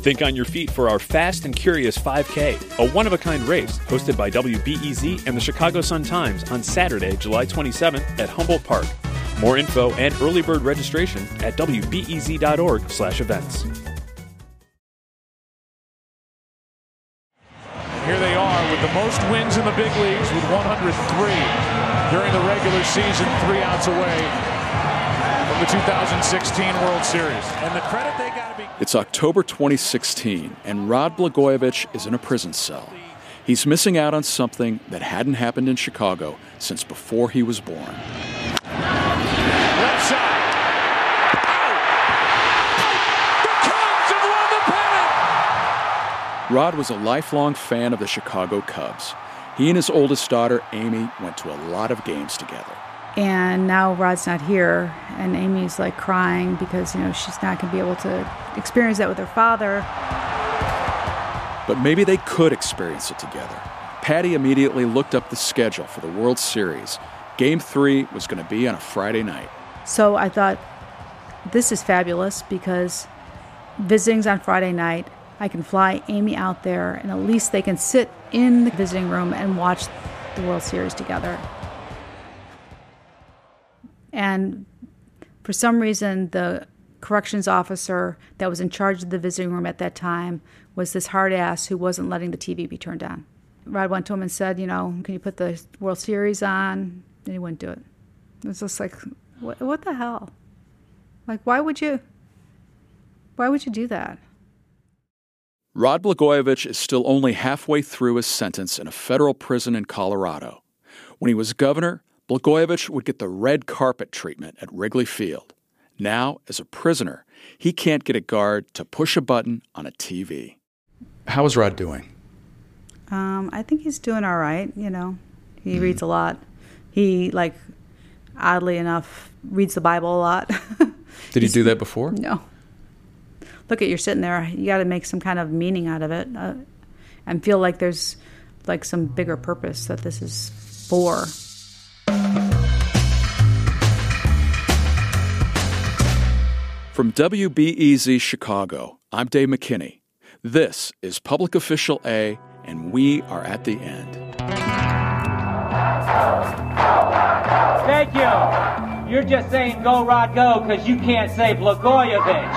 Think on your feet for our Fast and Curious 5K, a one-of-a-kind race hosted by WBEZ and the Chicago Sun-Times on Saturday, July 27th at Humboldt Park. More info and early bird registration at wbez.org/events. Here they are with the most wins in the big leagues with 103 during the regular season, 3 outs away from the 2016 World Series. And the credit they got to be... It's October 2016, and Rod Blagojevich is in a prison cell. He's missing out on something that hadn't happened in Chicago since before he was born. Left side. Out! The Cubs have won the pennant! Rod was a lifelong fan of the Chicago Cubs. He and his oldest daughter, Amy, went to a lot of games together. And now Rod's not here, and Amy's like crying because, she's not going to be able to experience that with her father. But maybe they could experience it together. Patty immediately looked up the schedule for the World Series. Game 3 was going to be on a Friday night. So I thought, this is fabulous because visiting's on Friday night. I can fly Amy out there, and at least they can sit in the visiting room and watch the World Series together. And for some reason, the corrections officer that was in charge of the visiting room at that time was this hard ass who wasn't letting the TV be turned on. Rod went to him and said, can you put the World Series on? And he wouldn't do it. It was just like, what the hell? Like, why would you do that? Rod Blagojevich is still only halfway through his sentence in a federal prison in Colorado. When he was governor, Blagojevich would get the red carpet treatment at Wrigley Field. Now, as a prisoner, he can't get a guard to push a button on a TV. How is Rod doing? I think he's doing all right, He reads a lot. He, oddly enough, reads the Bible a lot. Did he do that before? No. Look at, you're sitting there. You got to make some kind of meaning out of it and feel like there's, some bigger purpose that this is for. From WBEZ Chicago, I'm Dave McKinney. This is Public Official A, and we are at the end. Thank you. You're just saying go, Rod, go, because you can't say Blagojevich.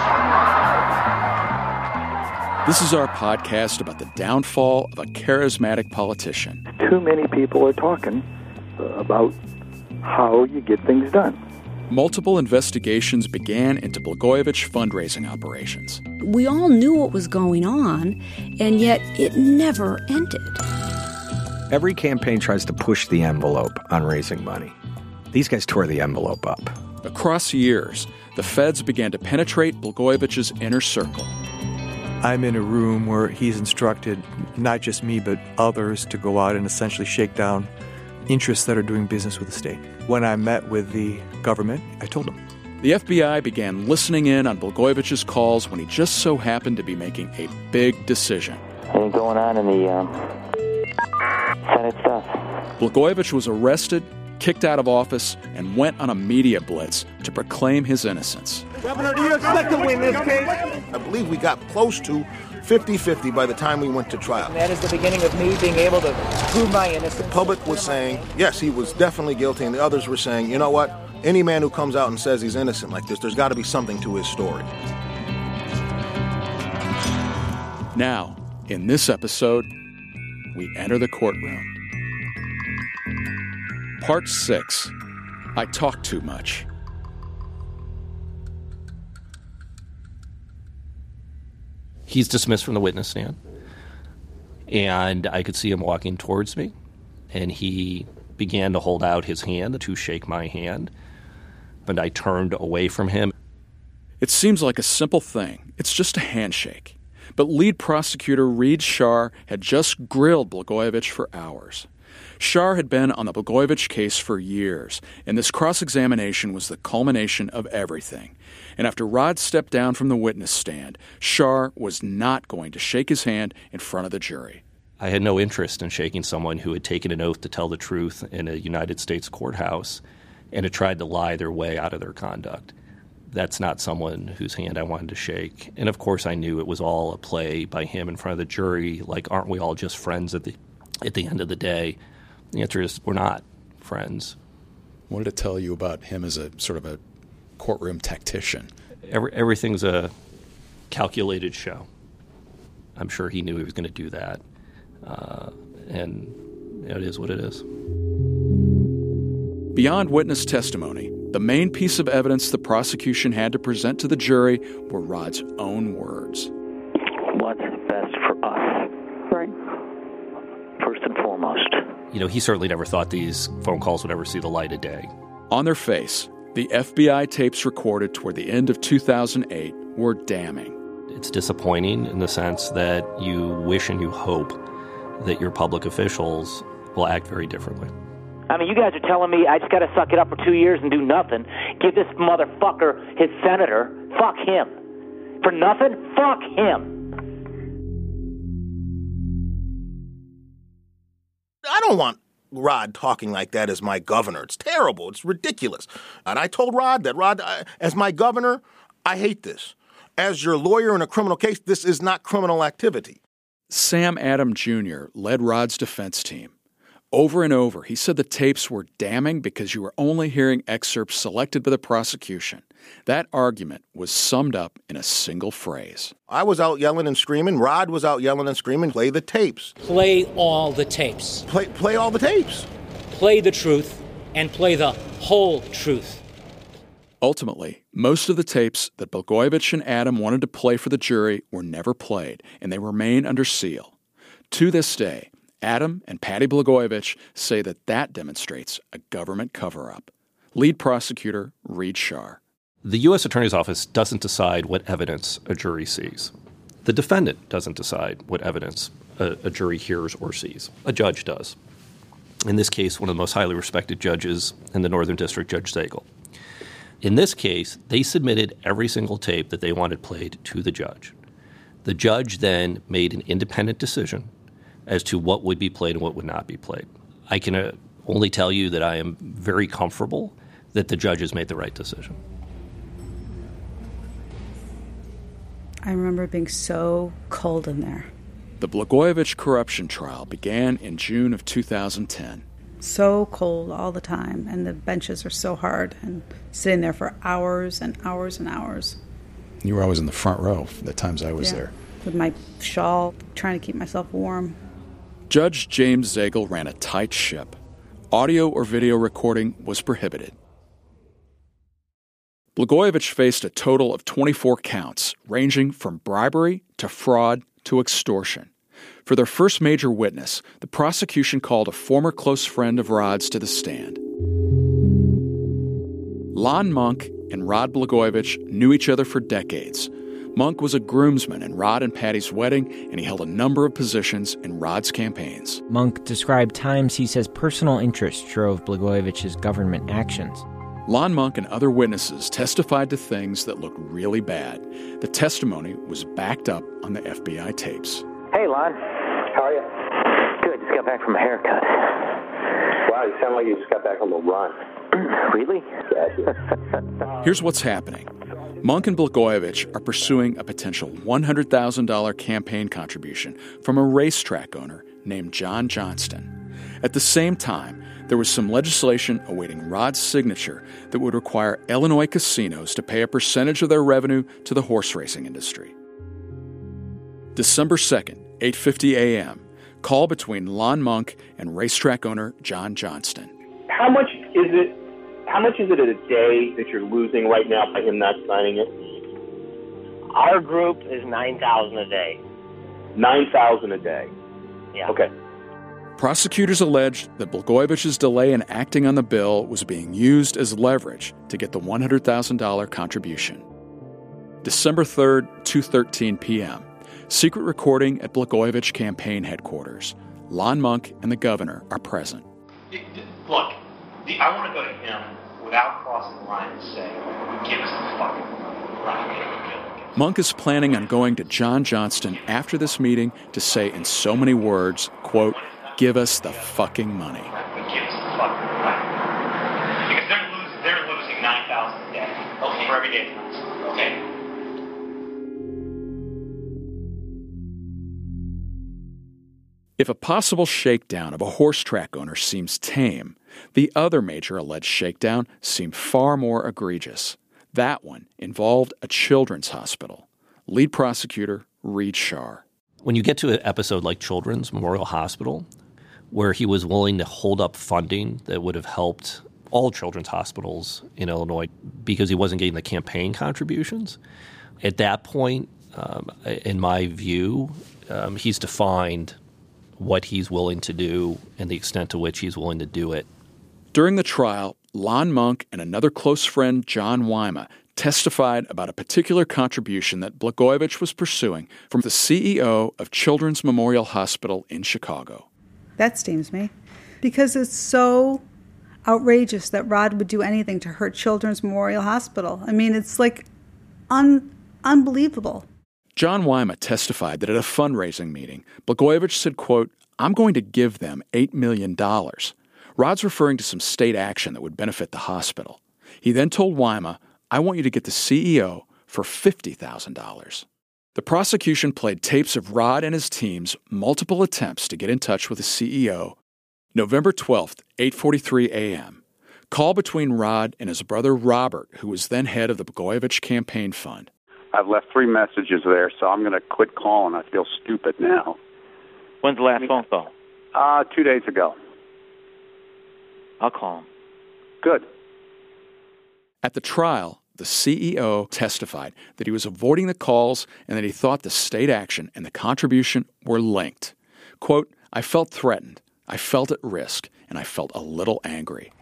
This is our podcast about the downfall of a charismatic politician. Too many people are talking about how you get things done. Multiple investigations began into Blagojevich fundraising operations. We all knew what was going on, and yet it never ended. Every campaign tries to push the envelope on raising money. These guys tore the envelope up. Across years, the feds began to penetrate Blagojevich's inner circle. I'm in a room where he's instructed not just me, but others to go out and essentially shake down interests that are doing business with the state. When I met with the government, I told them. The FBI began listening in on Blagojevich's calls when he just so happened to be making a big decision. Anything going on in the Senate stuff? Blagojevich was arrested, kicked out of office, and went on a media blitz to proclaim his innocence. Governor, do you expect to win this case? I believe we got close to 50-50 by the time we went to trial. And that is the beginning of me being able to prove my innocence. The public was saying, yes, he was definitely guilty, and the others were saying, you know what? Any man who comes out and says he's innocent like this, there's got to be something to his story. Now, in this episode, we enter the courtroom. Part 6. I Talk Too Much. He's dismissed from the witness stand, and I could see him walking towards me, and he began to hold out his hand to shake my hand, and I turned away from him. It seems like a simple thing. It's just a handshake. But lead prosecutor Reed Shar had just grilled Blagojevich for hours. Shar had been on the Blagojevich case for years, and this cross-examination was the culmination of everything. And after Rod stepped down from the witness stand, Shar was not going to shake his hand in front of the jury. I had no interest in shaking someone who had taken an oath to tell the truth in a United States courthouse and had tried to lie their way out of their conduct. that's not someone whose hand I wanted to shake. And of course I knew it was all a play by him in front of the jury. Like, aren't we all just friends at the end of the day? The answer is we're not friends. What did it tell you about him as a sort of a courtroom tactician? Everything's a calculated show. I'm sure he knew he was going to do that. And it is what it is. Beyond witness testimony, the main piece of evidence the prosecution had to present to the jury were Rod's own words. What's best for us? Right. First and foremost. He certainly never thought these phone calls would ever see the light of day. On their face, the FBI tapes recorded toward the end of 2008 were damning. It's disappointing in the sense that you wish and you hope that your public officials will act very differently. I mean, you guys are telling me I just got to suck it up for 2 years and do nothing. Give this motherfucker his senator. Fuck him. For nothing? Fuck him. I don't want Rod talking like that as my governor. It's terrible. It's ridiculous. And I told Rod that, as my governor, I hate this. As your lawyer in a criminal case, this is not criminal activity. Sam Adams Jr. led Rod's defense team. Over and over, he said the tapes were damning because you were only hearing excerpts selected by the prosecution. That argument was summed up in a single phrase. I was out yelling and screaming. Rod was out yelling and screaming. Play the tapes. Play all the tapes. Play all the tapes. Play the truth and play the whole truth. Ultimately, most of the tapes that Blagojevich and Adam wanted to play for the jury were never played, and they remain under seal. To this day, Adam and Patty Blagojevich say that demonstrates a government cover-up. Lead prosecutor Reid Schar. The U.S. Attorney's Office doesn't decide what evidence a jury sees. The defendant doesn't decide what evidence a jury hears or sees. A judge does. In this case, one of the most highly respected judges in the Northern District, Judge Zagel. In this case, they submitted every single tape that they wanted played to the judge. The judge then made an independent decision as to what would be played and what would not be played. I can only tell you that I am very comfortable that the judges made the right decision. I remember being so cold in there. The Blagojevich corruption trial began in June of 2010. So cold all the time, and the benches are so hard, and sitting there for hours and hours and hours. You were always in the front row the times I was there. With my shawl, trying to keep myself warm. Judge James Zagel ran a tight ship. Audio or video recording was prohibited. Blagojevich faced a total of 24 counts, ranging from bribery to fraud to extortion. For their first major witness, the prosecution called a former close friend of Rod's to the stand. Lon Monk and Rod Blagojevich knew each other for decades. Monk was a groomsman in Rod and Patty's wedding, and he held a number of positions in Rod's campaigns. Monk described times he says personal interest drove Blagojevich's government actions. Lon Monk and other witnesses testified to things that looked really bad. The testimony was backed up on the FBI tapes. Hey, Lon. How are you? Good. Just got back from a haircut. Wow, you sound like you just got back on the run. Really? Here's what's happening. Monk and Blagojevich are pursuing a potential $100,000 campaign contribution from a racetrack owner named John Johnston. At the same time, there was some legislation awaiting Rod's signature that would require Illinois casinos to pay a percentage of their revenue to the horse racing industry. December 2nd, 8:50 a.m., call between Lon Monk and racetrack owner John Johnston. How much is it a day that you're losing right now by him not signing it? Our group is $9,000 a day. $9,000 a day? Yeah. Okay. Prosecutors alleged that Blagojevich's delay in acting on the bill was being used as leverage to get the $100,000 contribution. December 3rd, 2:13 p.m., secret recording at Blagojevich campaign headquarters. Lon Monk and the governor are present. Look, I want to go to him without crossing the line and say, give us the fucking money. Monk is planning on going to John Johnston after this meeting to say in so many words, quote, give us the fucking money. Give us the fucking money. Because they're losing $9,000 a day for every day. If a possible shakedown of a horse track owner seems tame, the other major alleged shakedown seemed far more egregious. That one involved a children's hospital. Lead prosecutor Reid Schar. When you get to an episode like Children's Memorial Hospital, where he was willing to hold up funding that would have helped all children's hospitals in Illinois because he wasn't getting the campaign contributions, at that point, in my view, he's defined what he's willing to do and the extent to which he's willing to do it. During the trial, Lon Monk and another close friend, John Wyma, testified about a particular contribution that Blagojevich was pursuing from the CEO of Children's Memorial Hospital in Chicago. That steams me, because it's so outrageous that Rod would do anything to hurt Children's Memorial Hospital. I mean, it's like unbelievable. John Wyma testified that at a fundraising meeting, Blagojevich said, quote, "I'm going to give them $8 million. Rod's referring to some state action that would benefit the hospital. He then told Wyma, "I want you to get the CEO for $50,000. The prosecution played tapes of Rod and his team's multiple attempts to get in touch with the CEO. November 12th, 8:43 a.m. Call between Rod and his brother Robert, who was then head of the Blagojevich Campaign Fund. I've left 3 messages there, so I'm going to quit calling. I feel stupid now. When's the last phone call? 2 days ago. I'll call him. Good. At the trial, the CEO testified that he was avoiding the calls and that he thought the state action and the contribution were linked. Quote, "I felt threatened, I felt at risk, and I felt a little angry."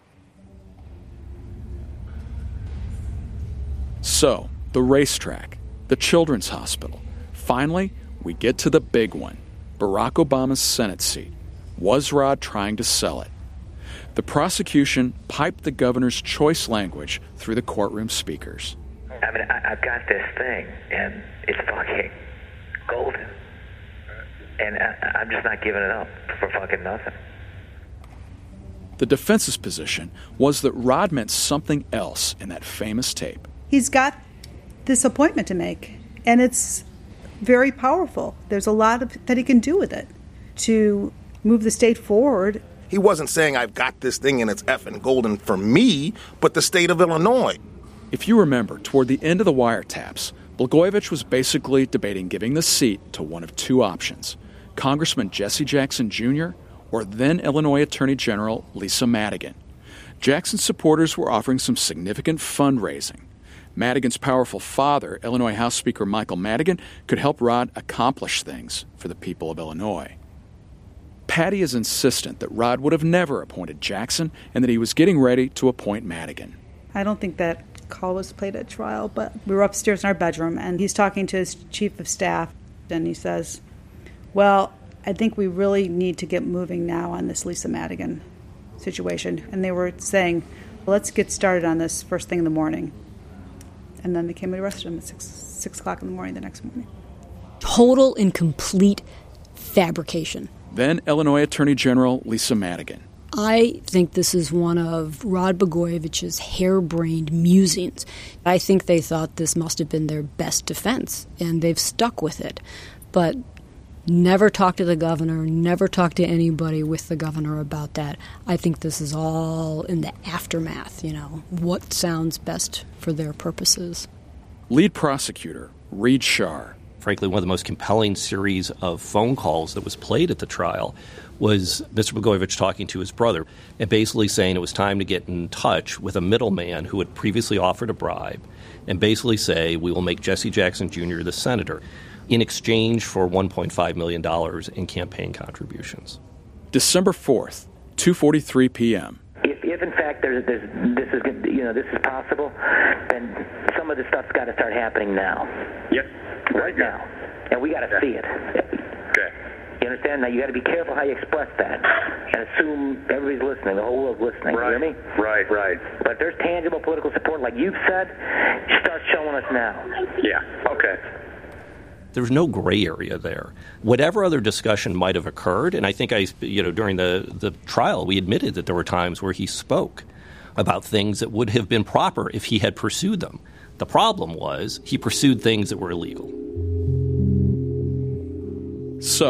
So, the racetrack, the children's hospital. Finally, we get to the big one, Barack Obama's Senate seat. Was Rod trying to sell it? The prosecution piped the governor's choice language through the courtroom speakers. I mean, I've got this thing, and it's fucking golden. And I'm just not giving it up for fucking nothing. The defense's position was that Rod meant something else in that famous tape. He's got this appointment to make, and it's very powerful. There's a lot that he can do with it to move the state forward. He wasn't saying, "I've got this thing and it's effing golden for me," but the state of Illinois. If you remember, toward the end of the wiretaps, Blagojevich was basically debating giving the seat to one of two options, Congressman Jesse Jackson Jr. or then Illinois Attorney General Lisa Madigan. Jackson's supporters were offering some significant fundraising. Madigan's powerful father, Illinois House Speaker Michael Madigan, could help Rod accomplish things for the people of Illinois. Patty is insistent that Rod would have never appointed Jackson and that he was getting ready to appoint Madigan. I don't think that call was played at trial, but we were upstairs in our bedroom, and he's talking to his chief of staff, and he says, "Well, I think we really need to get moving now on this Lisa Madigan situation." And they were saying, "Well, let's get started on this first thing in the morning." And then they came and arrested him at 6 o'clock in the morning the next morning. Total and complete fabrication. Then Illinois Attorney General Lisa Madigan. I think this is one of Rod Blagojevich's harebrained musings. I think they thought this must have been their best defense, and they've stuck with it. But never talked to the governor, never talked to anybody with the governor about that. I think this is all in the aftermath, what sounds best for their purposes. Lead prosecutor Reid Schar. Frankly, one of the most compelling series of phone calls that was played at the trial was Mr. Blagojevich talking to his brother and basically saying it was time to get in touch with a middleman who had previously offered a bribe and basically say, "We will make Jesse Jackson Jr. the senator in exchange for $1.5 million in campaign contributions." December 4th, 2:43 p.m. If in fact this is possible, then some of this stuff's got to start happening now. Yep. Right now. And we got to see it. Okay. You understand? Now, you got to be careful how you express that and assume everybody's listening, the whole world's listening. Right. You hear me? Right. But if there's tangible political support, like you've said, start showing us now. Yeah. Okay. There's no gray area there. Whatever other discussion might have occurred, and I think during the trial, we admitted that there were times where he spoke about things that would have been proper if he had pursued them. The problem was he pursued things that were illegal. So,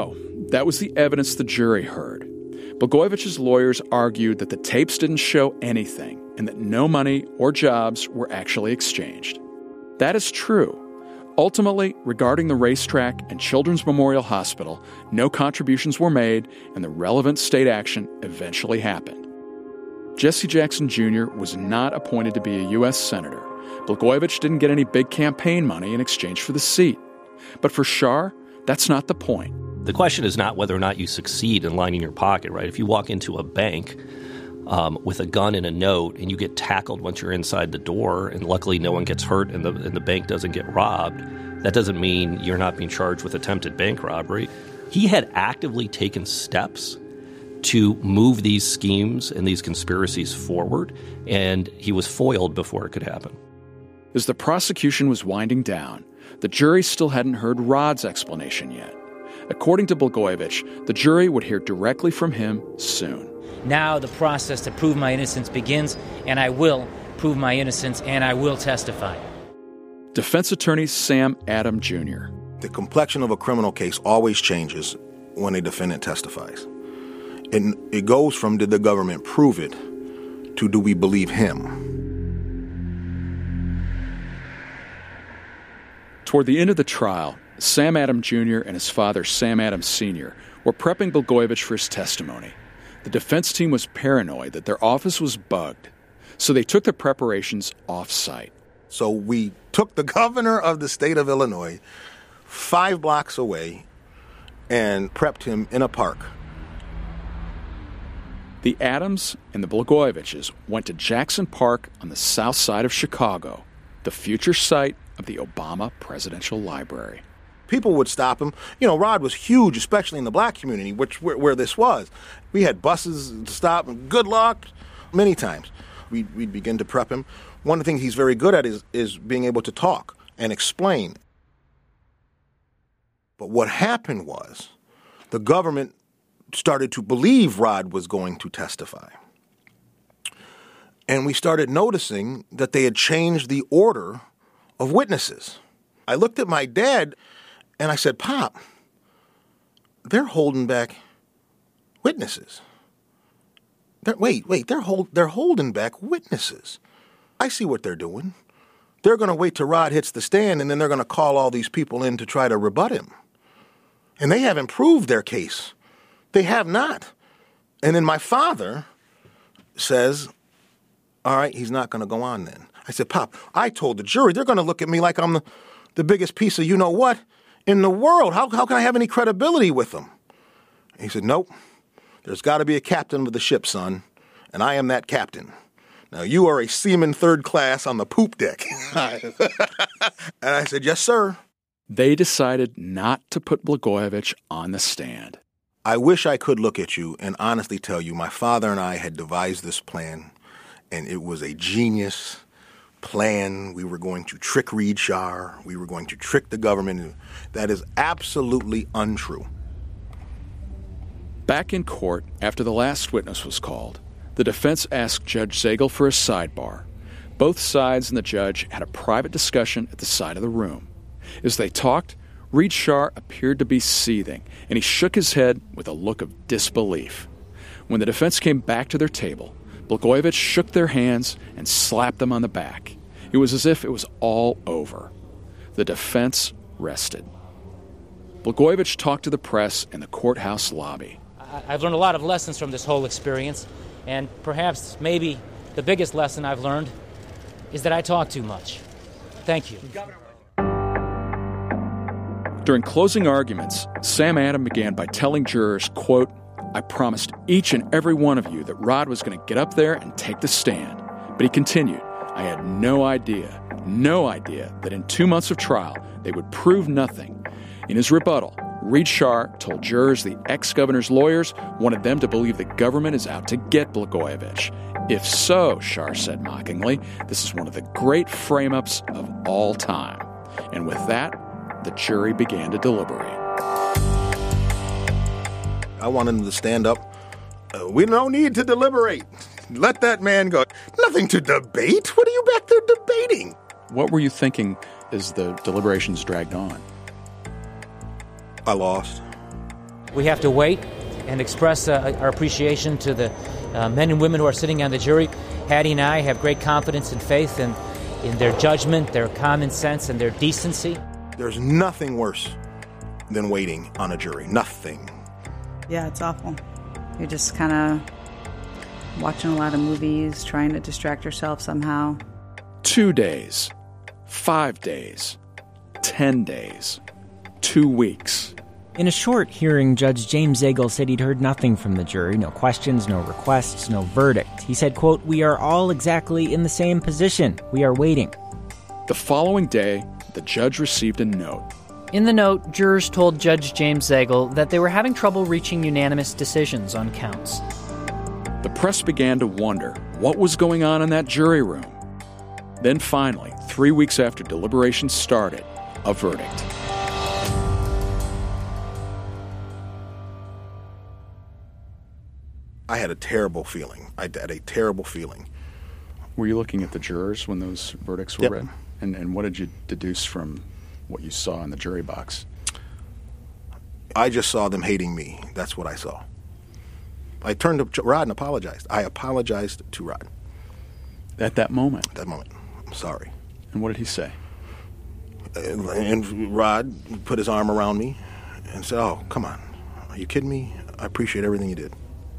That was the evidence the jury heard. Blagojevich's lawyers argued that the tapes didn't show anything and that no money or jobs were actually exchanged. That is true. Ultimately, regarding the racetrack and Children's Memorial Hospital, no contributions were made and the relevant state action eventually happened. Jesse Jackson Jr. was not appointed to be a U.S. Senator. Blagojevich didn't get any big campaign money in exchange for the seat. But for Schar, that's not the point. The question is not whether or not you succeed in lining your pocket, right? If you walk into a bank with a gun and a note and you get tackled once you're inside the door and luckily no one gets hurt and the bank doesn't get robbed, that doesn't mean you're not being charged with attempted bank robbery. He had actively taken steps to move these schemes and these conspiracies forward, and he was foiled before it could happen. As the prosecution was winding down, the jury still hadn't heard Rod's explanation yet. According to Blagojevich, the jury would hear directly from him soon. Now the process to prove my innocence begins, and I will prove my innocence, and I will testify. Defense attorney Sam Adam Jr. The complexion of a criminal case always changes when a defendant testifies. It goes from did the government prove it to do we believe him. Toward the end of the trial, Sam Adam Jr. and his father, Sam Adam Sr., were prepping Blagojevich for his testimony. The defense team was paranoid that their office was bugged, so they took the preparations off-site. So we took the governor of the state of Illinois 5 blocks away and prepped him in a park. The Adams and the Blagojeviches went to Jackson Park on the south side of Chicago, the future site of the Obama Presidential Library. People would stop him. You know, Rod was huge, especially in the black community, where this was. We had buses to stop him. Good luck, many times. We'd begin to prep him. One of the things he's very good at is being able to talk and explain. But what happened was the government started to believe Rod was going to testify. And we started noticing that they had changed the order of witnesses. I looked at my dad and I said, Pop, they're holding back witnesses. They're holding back witnesses. I see what they're doing. They're going to wait till Rod hits the stand and then they're going to call all these people in to try to rebut him. And they haven't proved their case. They have not. And then my father says, all right, he's not going to go on then. I said, Pop, I told the jury they're going to look at me like I'm the biggest piece of you-know-what in the world. How can I have any credibility with them? And he said, nope, there's got to be a captain of the ship, son, and I am that captain. Now, you are a seaman 3rd class on the poop deck. And I said, yes, sir. They decided not to put Blagojevich on the stand. I wish I could look at you and honestly tell you my father and I had devised this plan, and it was a genius plan. We were going to trick Reed Schar. We were going to trick the government. That is absolutely untrue. Back in court, after the last witness was called, the defense asked Judge Zagel for a sidebar. Both sides and the judge had a private discussion at the side of the room. As they talked, Reed Schar appeared to be seething, and he shook his head with a look of disbelief. When the defense came back to their table, Blagojevich shook their hands and slapped them on the back. It was as if it was all over. The defense rested. Blagojevich talked to the press in the courthouse lobby. I've learned a lot of lessons from this whole experience, and perhaps maybe the biggest lesson I've learned is that I talk too much. Thank you. During closing arguments, Sam Adam began by telling jurors, quote, I promised each and every one of you that Rod was going to get up there and take the stand. But he continued, I had no idea that in 2 months of trial, they would prove nothing. In his rebuttal, Reed Schar told jurors the ex-governor's lawyers wanted them to believe the government is out to get Blagojevich. If so, Schar said mockingly, this is one of the great frame-ups of all time. And with that, the jury began to deliberate. I wanted him to stand up. We don't need to deliberate. Let that man go. Nothing to debate. What are you back there debating? What were you thinking as the deliberations dragged on? I lost. We have to wait and express our appreciation to the men and women who are sitting on the jury. Hattie and I have great confidence and faith in their judgment, their common sense, and their decency. There's nothing worse than waiting on a jury. Nothing. Yeah, it's awful. You're just kind of watching a lot of movies, trying to distract yourself somehow. 2 days, 5 days, 10 days, 2 weeks. In a short hearing, Judge James Zagel said he'd heard nothing from the jury, no questions, no requests, no verdict. He said, quote, "We are all exactly in the same position. We are waiting." The following day, the judge received a note. In the note, jurors told Judge James Zagel that they were having trouble reaching unanimous decisions on counts. The press began to wonder what was going on in that jury room. Then finally, 3 weeks after deliberations started, a verdict. I had a terrible feeling. I had a terrible feeling. Were you looking at the jurors when those verdicts were Yep. read? And what did you deduce from what you saw in the jury box? I just saw them hating me. That's what I saw. I turned to Rod and apologized. I apologized to Rod. At that moment? At that moment. I'm sorry. And what did he say? And Rod put his arm around me and said, "Oh, come on. Are you kidding me? I appreciate everything you did."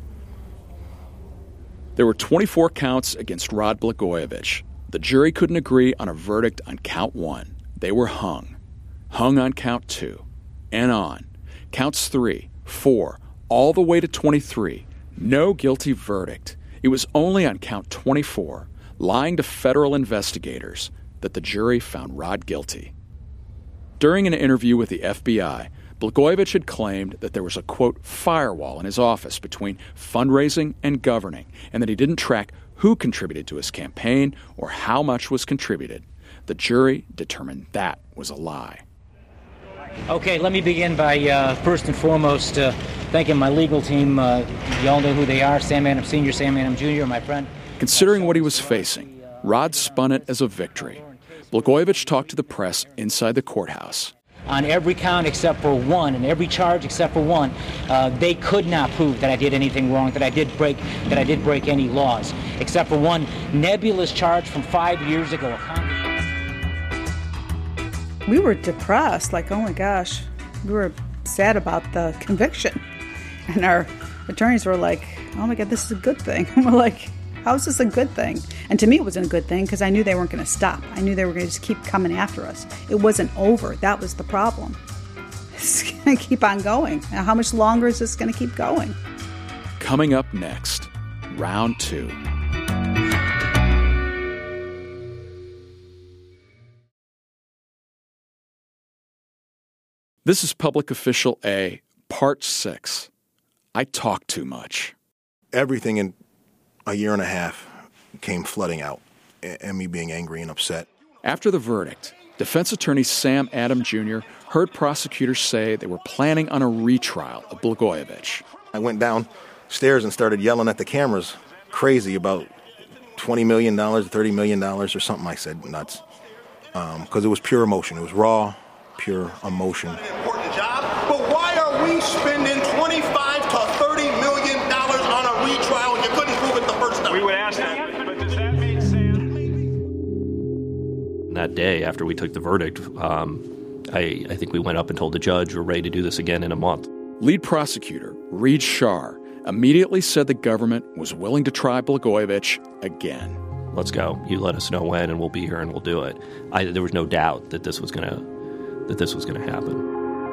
There were 24 counts against Rod Blagojevich. The jury couldn't agree on a verdict on count 1. They were hung on count 2, and on. Counts 3, 4, all the way to 23. No guilty verdict. It was only on count 24, lying to federal investigators, that the jury found Rod guilty. During an interview with the FBI, Blagojevich had claimed that there was a, quote, firewall in his office between fundraising and governing, and that he didn't track who contributed to his campaign or how much was contributed. The jury determined that was a lie. Okay, let me begin by first and foremost thanking my legal team. You all know who they are: Sam Adams Sr., Sam Adams Jr., my friend. Considering what he was facing, Rod spun it as a victory. Blagojevich talked to the press inside the courthouse. On every count except for one, and every charge except for one, they could not prove that I did anything wrong, that I did break any laws, except for one nebulous charge from 5 years ago. We were depressed, like, oh my gosh, we were sad about the conviction. And our attorneys were like, oh my God, this is a good thing. And we're like, how is this a good thing? And to me, it wasn't a good thing because I knew they weren't going to stop. I knew they were going to just keep coming after us. It wasn't over. That was the problem. It's going to keep on going. Now, how much longer is this going to keep going? Coming up next, round 2. This is Public Official A, Part 6. I talk too much. Everything in a year and a half came flooding out, and me being angry and upset. After the verdict, defense attorney Sam Adams Jr. heard prosecutors say they were planning on a retrial of Blagojevich. I went downstairs and started yelling at the cameras crazy about $20 million, $30 million or something. I said nuts, because it was pure emotion. It was raw, pure emotion. Important job, but why are we spending $25 to $30 million on a retrial and you couldn't prove it the first time? We would ask that, but does that mean That day after we took the verdict, I think we went up and told the judge we're ready to do this again in a month. Lead prosecutor Reed Shar immediately said the government was willing to try Blagojevich again. Let's go. You let us know when, and we'll be here and we'll do it. There was no doubt that this was going to happen.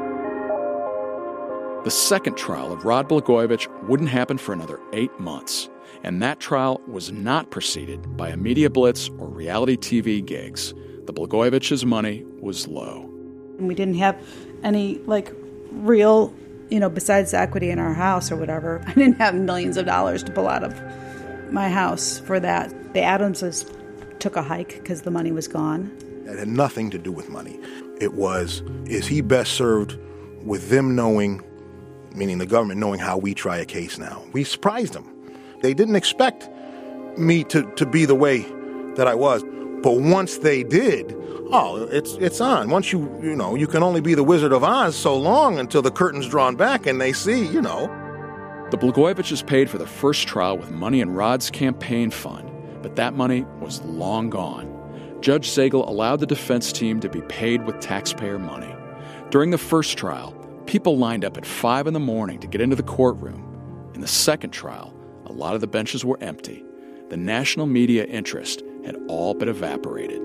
The second trial of Rod Blagojevich wouldn't happen for another 8 months, and that trial was not preceded by a media blitz or reality TV gigs. The Blagojevich's money was low. And we didn't have any, real, besides the equity in our house or whatever. I didn't have millions of dollars to pull out of my house for that. The Adamses took a hike because the money was gone. It had nothing to do with money. It was, is he best served with them knowing, meaning the government knowing how we try a case now? We surprised them. They didn't expect me to be the way that I was. But once they did, it's on. Once you can only be the Wizard of Oz so long until the curtain's drawn back and they see, The Blagojeviches paid for the first trial with money in Rod's campaign fund, but that money was long gone. Judge Zagel allowed the defense team to be paid with taxpayer money. During the first trial, people lined up at 5 a.m. to get into the courtroom. In the second trial, a lot of the benches were empty. The national media interest had all but evaporated.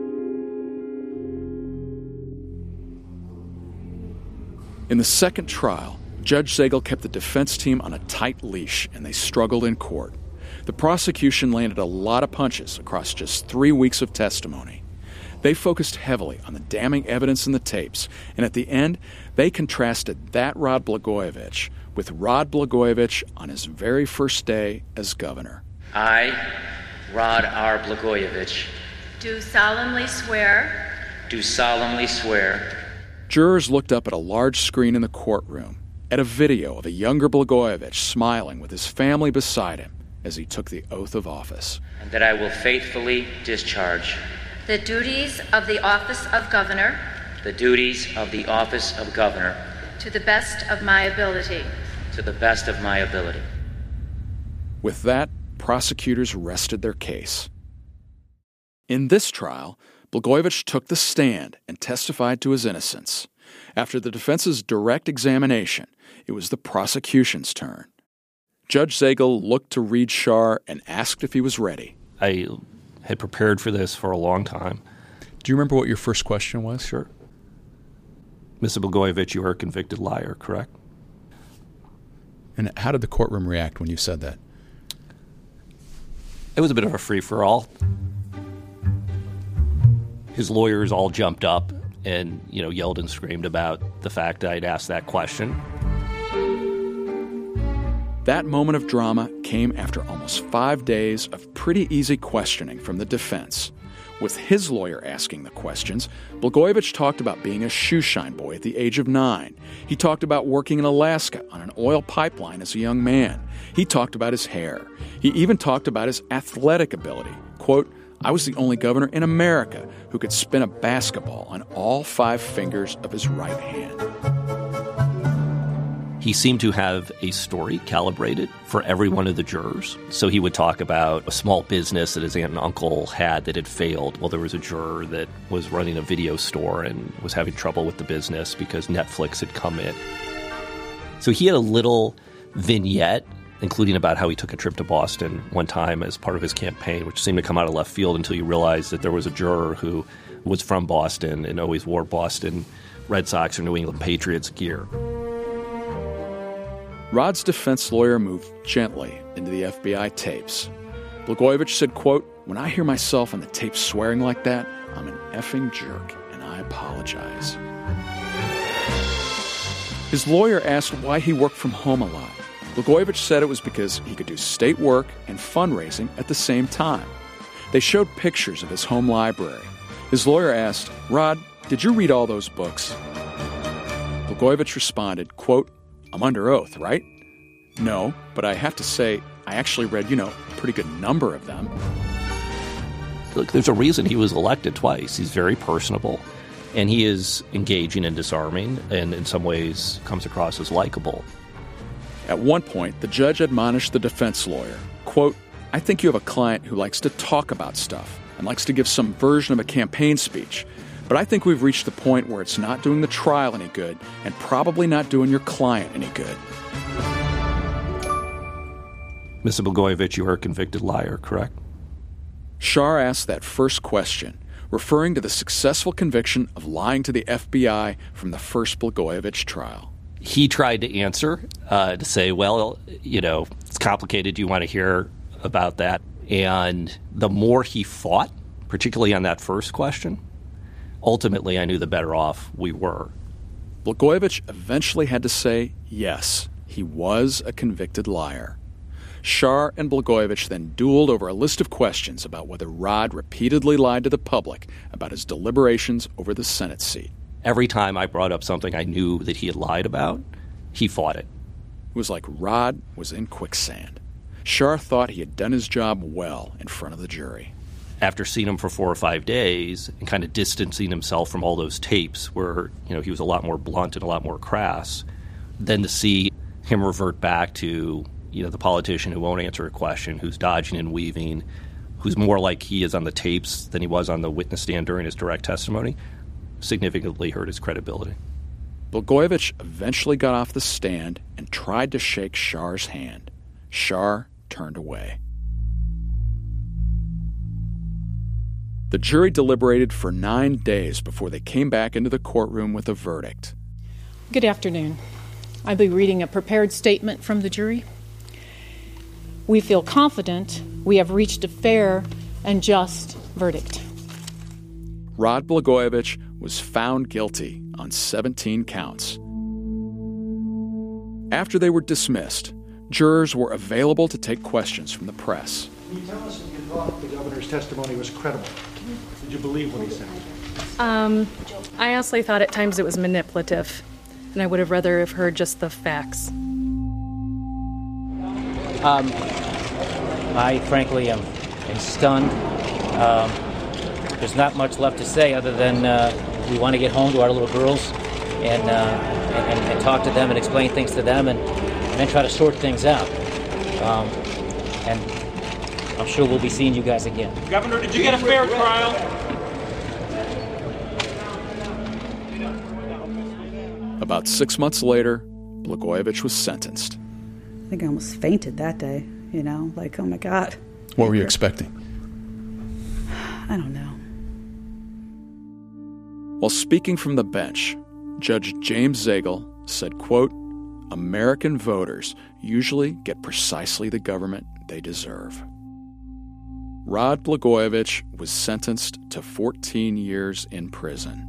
In the second trial, Judge Zagel kept the defense team on a tight leash, and they struggled in court. The prosecution landed a lot of punches across just 3 weeks of testimony. They focused heavily on the damning evidence in the tapes, and at the end, they contrasted that Rod Blagojevich with Rod Blagojevich on his very first day as governor. I, Rod R. Blagojevich, do solemnly swear. Do solemnly swear. Jurors looked up at a large screen in the courtroom, at a video of a younger Blagojevich smiling with his family beside him as he took the oath of office. And that I will faithfully discharge the duties of the office of governor. The duties of the office of governor. To the best of my ability. To the best of my ability. With that, prosecutors rested their case. In this trial, Blagojevich took the stand and testified to his innocence. After the defense's direct examination, it was the prosecution's turn. Judge Zagel looked to Reed Shar and asked if he was ready. I had prepared for this for a long time. Do you remember what your first question was? Sure. Mr. Blagojevich, you are a convicted liar, correct? And how did the courtroom react when you said that? It was a bit of a free-for-all. His lawyers all jumped up and, yelled and screamed about the fact that I'd asked that question. That moment of drama came after almost 5 days of pretty easy questioning from the defense. With his lawyer asking the questions, Blagojevich talked about being a shoeshine boy at the age of 9. He talked about working in Alaska on an oil pipeline as a young man. He talked about his hair. He even talked about his athletic ability. Quote, I was the only governor in America who could spin a basketball on all 5 fingers of his right hand. He seemed to have a story calibrated for every one of the jurors. So he would talk about a small business that his aunt and uncle had that had failed. Well, there was a juror that was running a video store and was having trouble with the business because Netflix had come in. So he had a little vignette, including about how he took a trip to Boston one time as part of his campaign, which seemed to come out of left field until you realized that there was a juror who was from Boston and always wore Boston Red Sox or New England Patriots gear. Rod's defense lawyer moved gently into the FBI tapes. Blagojevich said, quote, when I hear myself on the tape swearing like that, I'm an effing jerk, and I apologize. His lawyer asked why he worked from home a lot. Blagojevich said it was because he could do state work and fundraising at the same time. They showed pictures of his home library. His lawyer asked, Rod, did you read all those books? Blagojevich responded, quote, I'm under oath, right? No, but I have to say, I actually read, a pretty good number of them. Look, there's a reason he was elected twice. He's very personable, and he is engaging and disarming, and in some ways comes across as likable. At one point, the judge admonished the defense lawyer, quote, I think you have a client who likes to talk about stuff and likes to give some version of a campaign speech. But I think we've reached the point where it's not doing the trial any good and probably not doing your client any good. Mr. Blagojevich, you are a convicted liar, correct? Shar asked that first question, referring to the successful conviction of lying to the FBI from the first Blagojevich trial. He tried to answer, to say, well, it's complicated. Do you want to hear about that? And the more he fought, particularly on that first question, ultimately, I knew the better off we were. Blagojevich eventually had to say yes, he was a convicted liar. Shar and Blagojevich then dueled over a list of questions about whether Rod repeatedly lied to the public about his deliberations over the Senate seat. Every time I brought up something I knew that he had lied about, he fought it. It was like Rod was in quicksand. Shar thought he had done his job well in front of the jury. after seeing him for 4 or 5 days and kind of distancing himself from all those tapes where, he was a lot more blunt and a lot more crass, then to see him revert back to, the politician who won't answer a question, who's dodging and weaving, who's more like he is on the tapes than he was on the witness stand during his direct testimony, significantly hurt his credibility. Blagojevich eventually got off the stand and tried to shake Schar's hand. Schar turned away. The jury deliberated for 9 days before they came back into the courtroom with a verdict. Good afternoon. I'll be reading a prepared statement from the jury. We feel confident we have reached a fair and just verdict. Rod Blagojevich was found guilty on 17 counts. After they were dismissed, jurors were available to take questions from the press. Can you tell us if you thought the governor's testimony was credible? Did you believe what he said? I honestly thought at times it was manipulative, and I would have rather have heard just the facts. I frankly am stunned. There's not much left to say other than we want to get home to our little girls and talk to them and explain things to them and then try to sort things out. And I'm sure we'll be seeing you guys again. Governor, did you get a fair trial? About 6 months later, Blagojevich was sentenced. I think I almost fainted that day, like, oh my God. What were you expecting? I don't know. While speaking from the bench, Judge James Zagel said, quote, "American voters usually get precisely the government they deserve." Rod Blagojevich was sentenced to 14 years in prison.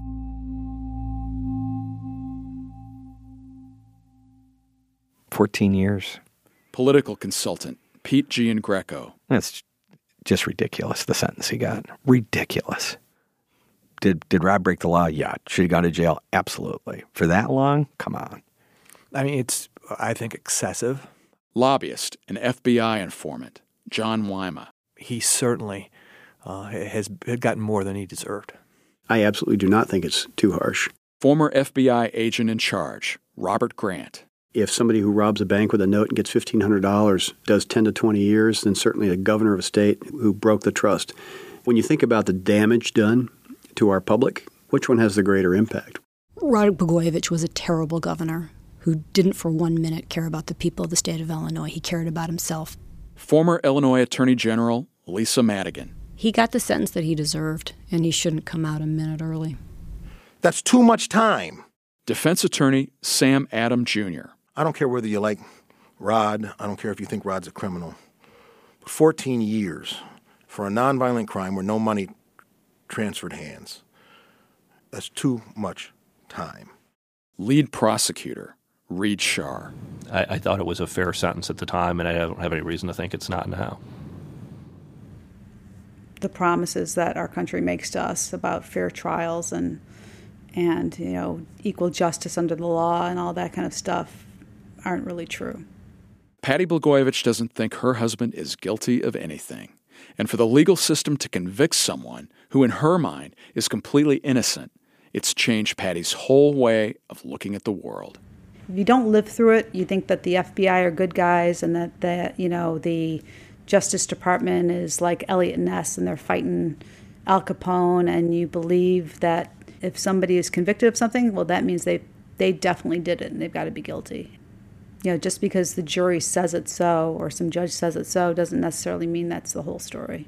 $14 Political consultant Pete Giangreco. That's just ridiculous, the sentence he got. Ridiculous. Did Rod break the law? Yeah. Should he gone to jail? Absolutely. For that long? Come on. I mean, it's, I think, excessive. Lobbyist and FBI informant John Wyma. He certainly has gotten more than he deserved. I absolutely do not think it's too harsh. Former FBI agent in charge, Robert Grant. If somebody who robs a bank with a note and gets $1,500 does 10 to 20 years, then certainly a governor of a state who broke the trust. When you think about the damage done to our public, which one has the greater impact? Rod Blagojevich was a terrible governor who didn't for 1 minute care about the people of the state of Illinois. He cared about himself. Former Illinois Attorney General Lisa Madigan. He got the sentence that he deserved, and he shouldn't come out a minute early. That's too much time. Defense attorney Sam Adam Jr. I don't care whether you like Rod. I don't care if you think Rod's a criminal. But 14 years for a nonviolent crime where no money transferred hands. That's too much time. Lead prosecutor Reed Schar. I thought it was a fair sentence at the time, and I don't have any reason to think it's not now. The promises that our country makes to us about fair trials and equal justice under the law and all that kind of stuff aren't really true. Patty Blagojevich doesn't think her husband is guilty of anything. And for the legal system to convict someone who, in her mind, is completely innocent, it's changed Patty's whole way of looking at the world. If you don't live through it, you think that the FBI are good guys and that the Justice Department is like Elliot Ness and they're fighting Al Capone, and you believe that if somebody is convicted of something, well, that means they definitely did it and they've got to be guilty. Just because the jury says it so or some judge says it so doesn't necessarily mean that's the whole story.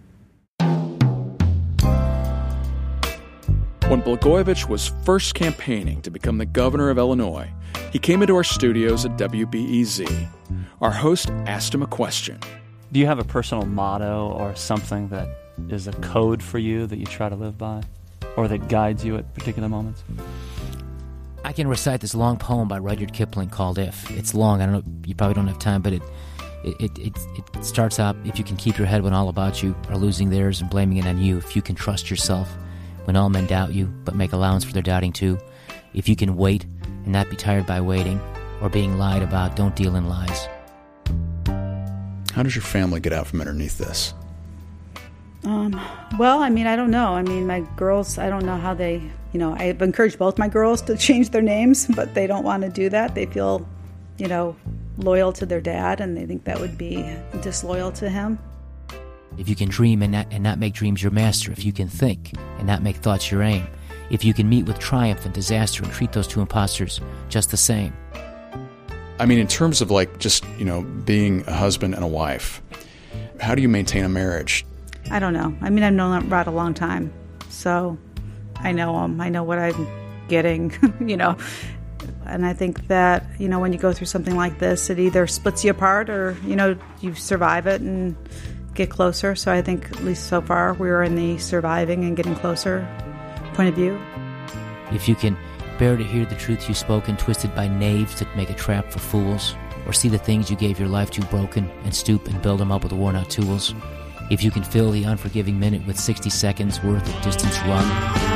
When Blagojevich was first campaigning to become the governor of Illinois, he came into our studios at WBEZ. Our host asked him a question. Do you have a personal motto or something that is a code for you that you try to live by or that guides you at particular moments? I can recite this long poem by Rudyard Kipling called If. It's long. I don't know. You probably don't have time, but it starts out, if you can keep your head when all about you are losing theirs and blaming it on you. If you can trust yourself when all men doubt you, but make allowance for their doubting too. If you can wait and not be tired by waiting or being lied about, don't deal in lies. How does your family get out from underneath this? Well, I mean, I don't know. I mean, my girls, I don't know how they, I've encouraged both my girls to change their names, but they don't want to do that. They feel, loyal to their dad, and they think that would be disloyal to him. If you can dream and not make dreams your master, if you can think and not make thoughts your aim, if you can meet with triumph and disaster and treat those two imposters just the same. I mean, in terms of being a husband and a wife, how do you maintain a marriage? I don't know. I mean, I've known Rod a long time, so I know him. I know what I'm getting, And I think that, when you go through something like this, it either splits you apart or, you survive it and get closer. So I think, at least so far, we're in the surviving and getting closer point of view. If you can bear to hear the truth you spoken, twisted by knaves that make a trap for fools, or see the things you gave your life to broken and stoop and build them up with worn-out tools, if you can fill the unforgiving minute with 60 seconds worth of distance run.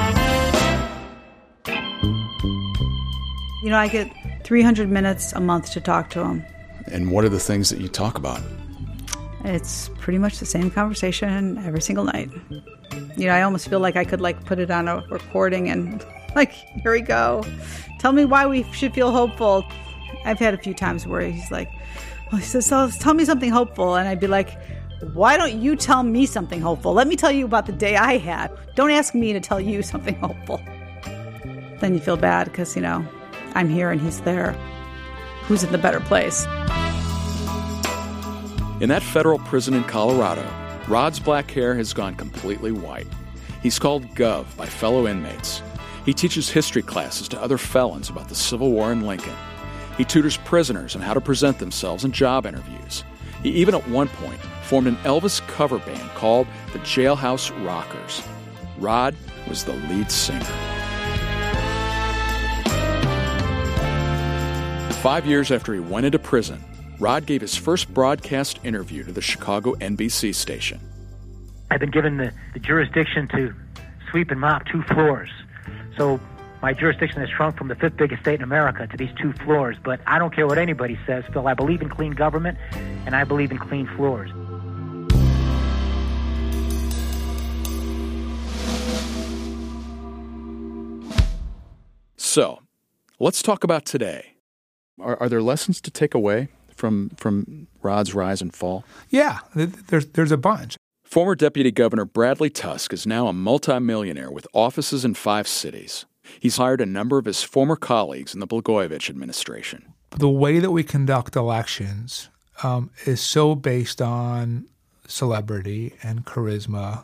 I get 300 minutes a month to talk to him. And what are the things that you talk about? It's pretty much the same conversation every single night. I almost feel like I could put it on a recording and here we go. Tell me why we should feel hopeful. I've had a few times where he's like, he says, "Oh, tell me something hopeful." And I'd be like, "Why don't you tell me something hopeful? Let me tell you about the day I had. Don't ask me to tell you something hopeful." Then you feel bad because, I'm here and he's there. Who's in the better place? In that federal prison in Colorado, Rod's black hair has gone completely white. He's called Gov by fellow inmates. He teaches history classes to other felons about the Civil War in Lincoln. He tutors prisoners on how to present themselves in job interviews. He even at one point formed an Elvis cover band called the Jailhouse Rockers. Rod was the lead singer. 5 years after he went into prison, Rod gave his first broadcast interview to the Chicago NBC station. I've been given the jurisdiction to sweep and mop 2 floors. So my jurisdiction has shrunk from the 5th biggest state in America to these 2 floors. But I don't care what anybody says, Phil. I believe in clean government, and I believe in clean floors. So, let's talk about today. Are there lessons to take away from Rod's rise and fall? Yeah, there's a bunch. Former Deputy Governor Bradley Tusk is now a multimillionaire with offices in 5 cities. He's hired a number of his former colleagues in the Blagojevich administration. The way that we conduct elections is so based on celebrity and charisma,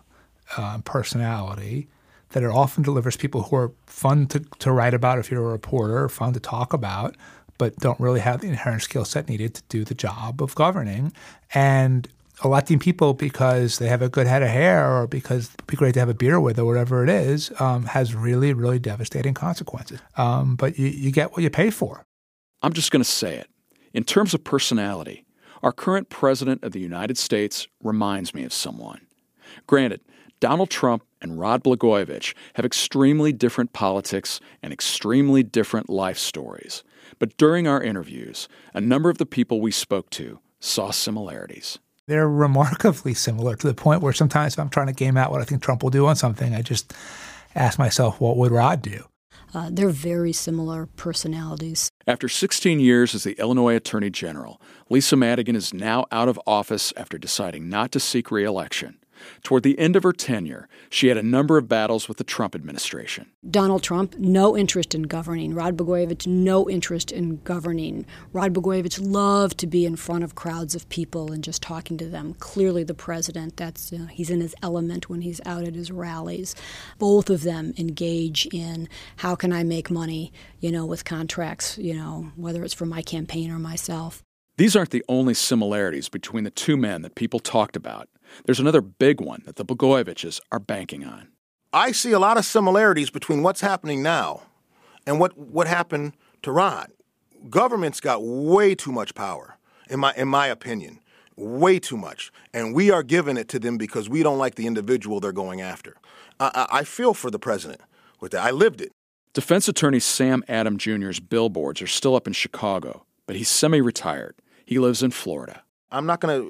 personality, that it often delivers people who are fun to write about if you're a reporter, fun to talk about, but don't really have the inherent skill set needed to do the job of governing. And electing people because they have a good head of hair or because it'd be great to have a beer with or whatever it is has really, really devastating consequences. But you get what you pay for. I'm just going to say it. In terms of personality, our current president of the United States reminds me of someone. Granted, Donald Trump and Rod Blagojevich have extremely different politics and extremely different life stories. But during our interviews, a number of the people we spoke to saw similarities. They're remarkably similar to the point where sometimes if I'm trying to game out what I think Trump will do on something, I just ask myself, what would Rod do? They're very similar personalities. After 16 years as the Illinois Attorney General, Lisa Madigan is now out of office after deciding not to seek re-election. Toward the end of her tenure, she had a number of battles with the Trump administration. Donald Trump, no interest in governing. Rod Blagojevich, no interest in governing. Rod Blagojevich loved to be in front of crowds of people and just talking to them. Clearly the president, he's in his element when he's out at his rallies. Both of them engage in how can I make money, with contracts, whether it's for my campaign or myself. These aren't the only similarities between the two men that people talked about. There's another big one that the Blagojeviches are banking on. I see a lot of similarities between what's happening now and what happened to Rod. Government's got way too much power, in my opinion, way too much. And we are giving it to them because we don't like the individual they're going after. I feel for the president with that. I lived it. Defense attorney Sam Adams Jr.'s billboards are still up in Chicago, but he's semi-retired. He lives in Florida. I'm not going to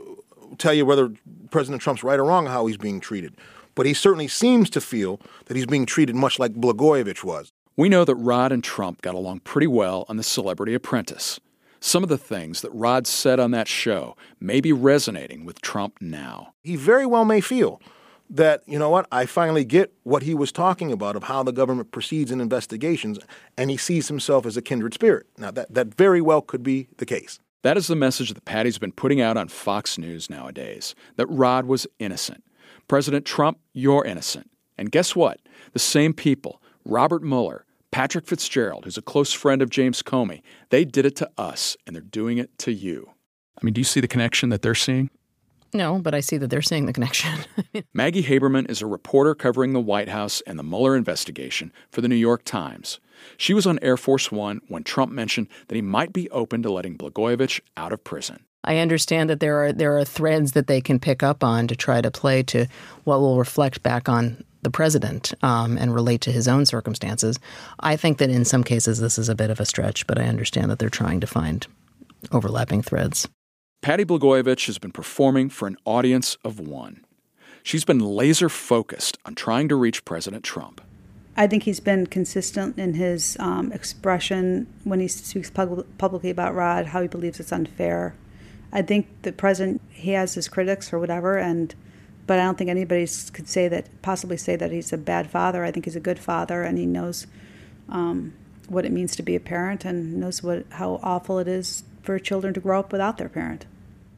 tell you whether President Trump's right or wrong how he's being treated. But he certainly seems to feel that he's being treated much like Blagojevich was. We know that Rod and Trump got along pretty well on The Celebrity Apprentice. Some of the things that Rod said on that show may be resonating with Trump now. He very well may feel that, you know what, I finally get what he was talking about of how the government proceeds in investigations, and he sees himself as a kindred spirit. Now, that very well could be the case. That is the message that Patty's been putting out on Fox News nowadays, that Rod was innocent. President Trump, you're innocent. And guess what? The same people, Robert Mueller, Patrick Fitzgerald, who's a close friend of James Comey, they did it to us, and they're doing it to you. I mean, do you see the connection that they're seeing? No, but I see that they're seeing the connection. Maggie Haberman is a reporter covering the White House and the Mueller investigation for the New York Times. She was on Air Force One when Trump mentioned that he might be open to letting Blagojevich out of prison. I understand that there are threads that they can pick up on to try to play to what will reflect back on the president and relate to his own circumstances. I think that in some cases this is a bit of a stretch, but I understand that they're trying to find overlapping threads. Patty Blagojevich has been performing for an audience of one. She's been laser-focused on trying to reach President Trump. I think he's been consistent in his expression when he speaks publicly about Rod, how he believes it's unfair. I think the president, he has his critics or whatever, but I don't think anybody could possibly say that he's a bad father. I think he's a good father, and he knows what it means to be a parent and knows how awful it is for children to grow up without their parent.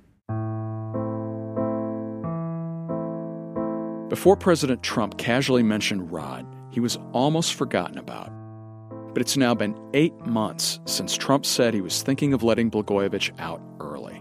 Before President Trump casually mentioned Rod, he was almost forgotten about. But it's now been 8 months since Trump said he was thinking of letting Blagojevich out early.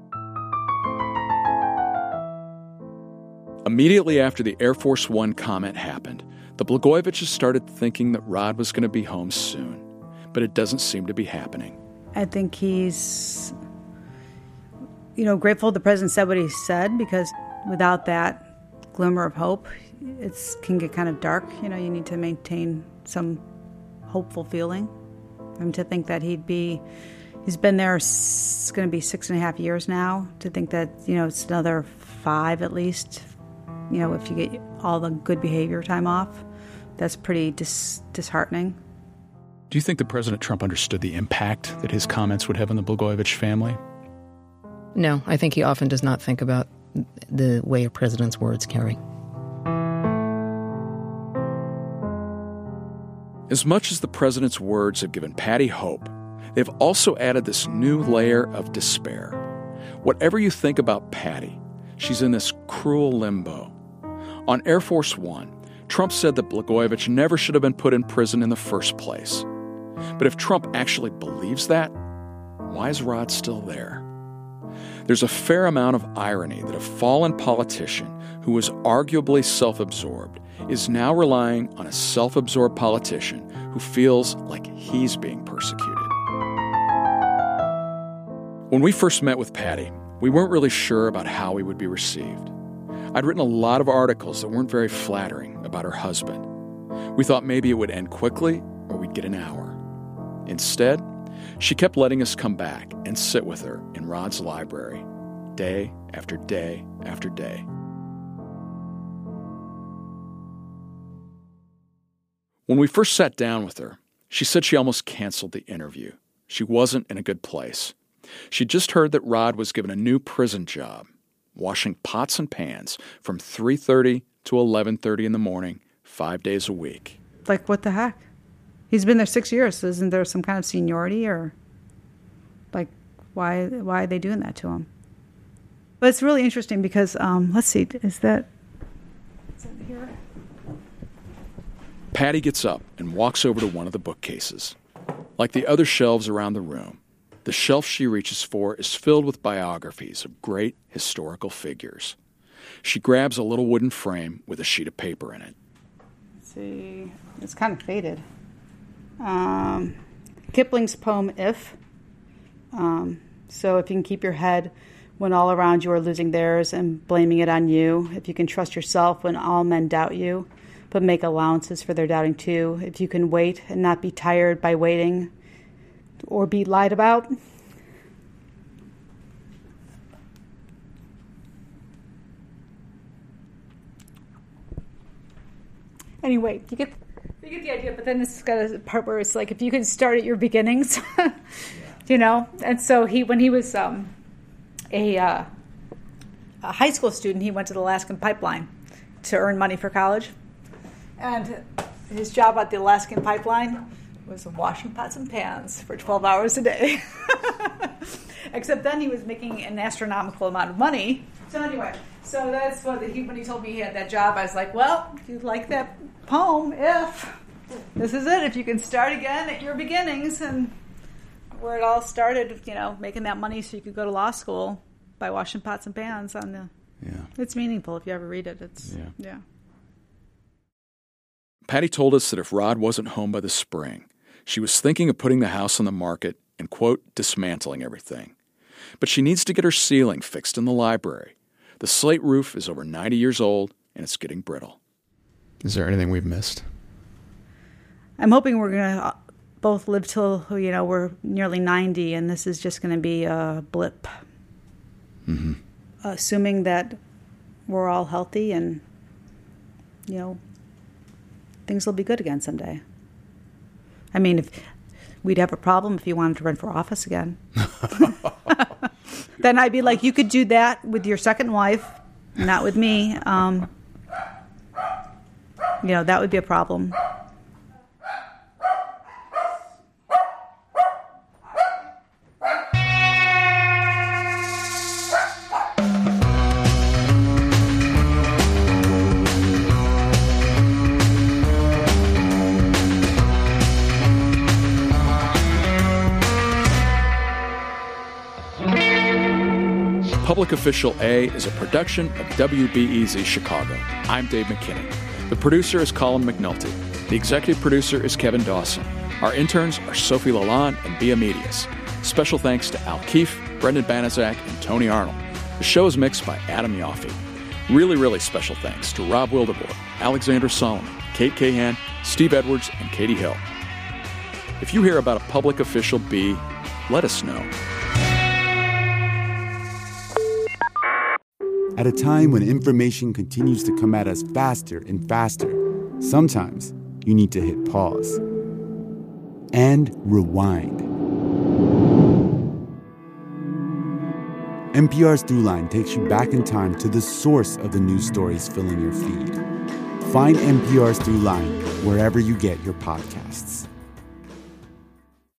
Immediately after the Air Force One comment happened, the Blagojeviches started thinking that Rod was going to be home soon. But it doesn't seem to be happening. I think he's, grateful the president said what he said, because without that glimmer of hope, it can get kind of dark. You need to maintain some hopeful feeling. To think that he's been there, it's going to be 6.5 years now, to think that, it's another 5 at least, if you get all the good behavior time off, that's pretty disheartening. Do you think that President Trump understood the impact that his comments would have on the Blagojevich family? No, I think he often does not think about the way a president's words carry. As much as the president's words have given Patty hope, they've also added this new layer of despair. Whatever you think about Patty, she's in this cruel limbo. On Air Force One, Trump said that Blagojevich never should have been put in prison in the first place. But if Trump actually believes that, why is Rod still there? There's a fair amount of irony that a fallen politician who was arguably self-absorbed is now relying on a self-absorbed politician who feels like he's being persecuted. When we first met with Patty, we weren't really sure about how we would be received. I'd written a lot of articles that weren't very flattering about her husband. We thought maybe it would end quickly or we'd get an hour. Instead, she kept letting us come back and sit with her in Rod's library, day after day after day. When we first sat down with her, she said she almost canceled the interview. She wasn't in a good place. She'd just heard that Rod was given a new prison job, washing pots and pans from 3:30 to 11:30 in the morning, 5 days a week. Like, what the heck? He's been there 6 years. So isn't there some kind of seniority, or why are they doing that to him? But it's really interesting because let's see, is that here? Patty gets up and walks over to one of the bookcases. Like the other shelves around the room, the shelf she reaches for is filled with biographies of great historical figures. She grabs a little wooden frame with a sheet of paper in it. Let's see, it's kind of faded. Kipling's poem, If. So if you can keep your head when all around you are losing theirs and blaming it on you, if you can trust yourself when all men doubt you, but make allowances for their doubting too, if you can wait and not be tired by waiting or be lied about. Anyway, you get the idea, but then it's got a part where it's like, if you could start at your beginnings, you know? And so when he was a high school student, he went to the Alaskan Pipeline to earn money for college. And his job at the Alaskan Pipeline was washing pots and pans for 12 hours a day. Except then he was making an astronomical amount of money. So anyway, so that's what when he told me he had that job, I was like, well, if you like that poem, this is it. If you can start again at your beginnings, and where it all started, you know, making that money so you could go to law school by washing pots and pans it's meaningful if you ever read it. Yeah. Patty told us that if Rod wasn't home by the spring, she was thinking of putting the house on the market and, quote, dismantling everything. But she needs to get her ceiling fixed in the library. The slate roof is over 90 years old, and it's getting brittle. Is there anything we've missed? I'm hoping we're going to both live till, you know, we're nearly 90, and this is just going to be a blip. Mm-hmm. Assuming that we're all healthy and, you know, things will be good again someday. I mean, if we'd have a problem if you wanted to run for office again. Then I'd be like, you could do that with your second wife, not with me. You know, that would be a problem. Public Official A is a production of WBEZ Chicago. I'm Dave McKinney. The producer is Colin McNulty. The executive producer is Kevin Dawson. Our interns are Sophie Lalonde and Bia Medias. Special thanks to Al Keefe, Brendan Banaszak, and Tony Arnold. The show is mixed by Adam Yaffe. Really, really special thanks to Rob Wildeboer, Alexander Solomon, Kate Cahan, Steve Edwards, and Katie Hill. If you hear about a Public Official B, let us know. At a time when information continues to come at us faster and faster, sometimes you need to hit pause and rewind. NPR's Throughline takes you back in time to the source of the news stories filling your feed. Find NPR's Throughline wherever you get your podcasts.